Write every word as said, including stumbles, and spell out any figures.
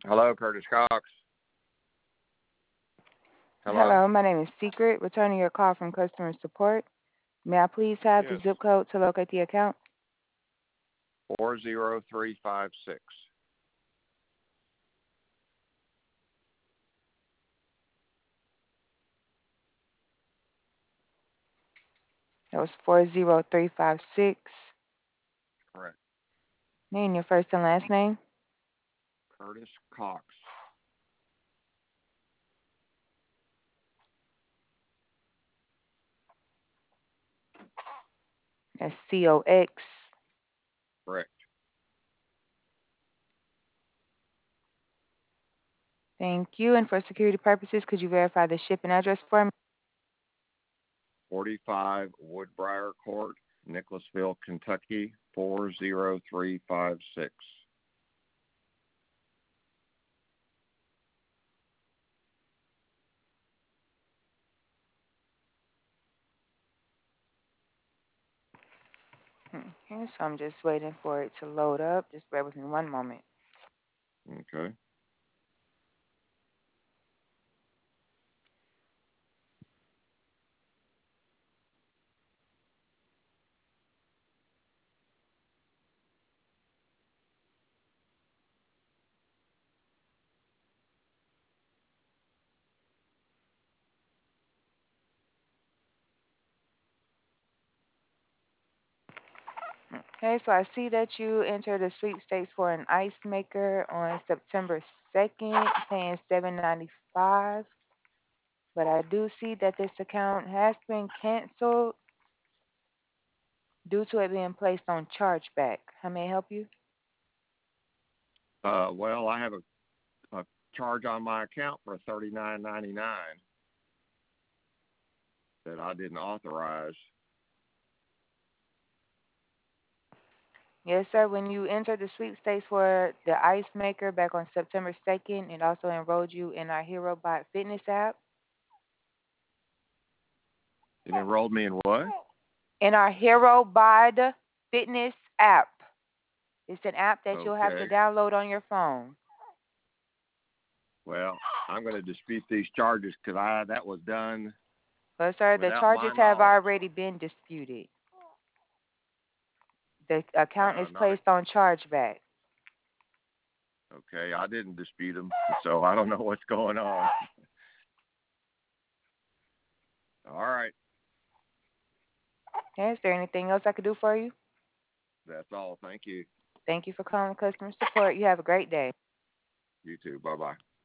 Hello, Curtis Cox. Hello? Hello, my name is Secret, returning your call from customer support. May I please have the Yes. zip code to locate the account? four zero three five six. That was four zero three five six. Correct. Name your first and last name. Curtis Cox. That's C O X. Correct. Thank you. And for security purposes, could you verify the shipping address for me? forty-five Woodbriar Court, Nicholasville, Kentucky, four zero three five six. Okay, so I'm just waiting for it to load up. Just bear with me one moment. Okay. Okay, so I see that you entered the sweepstakes for an ice maker on September second, paying seven ninety-five. But I do see that this account has been canceled due to it being placed on chargeback. How may I help you? Uh, well, I have a, a charge on my account for thirty-nine ninety-nine that I didn't authorize. Yes, sir. When you entered the sweepstakes for the ice maker back on September second, it also enrolled you in our HeroBot fitness app. It enrolled me in what? In our HeroBot fitness app. It's an app that you'll have to Okay. download on your phone. Well, I'm going to dispute these charges because I that was done Well, sir, the without charges my have knowledge. already been disputed. The account is Uh, not a, placed on chargeback. okay. I didn't dispute them, so I don't know what's going on. All right. Okay, is there anything else I could do for you? That's all. Thank you. Thank you for calling customer support. You have a great day. You too. Bye bye.